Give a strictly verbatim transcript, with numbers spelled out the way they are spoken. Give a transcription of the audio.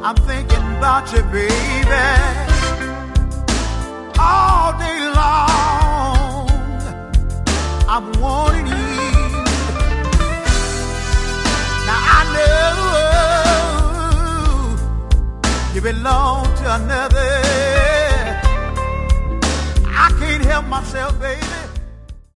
I'm thinking about you, baby, all day long. I'm wanting you. Now I know you belong to another. I can't help myself, baby.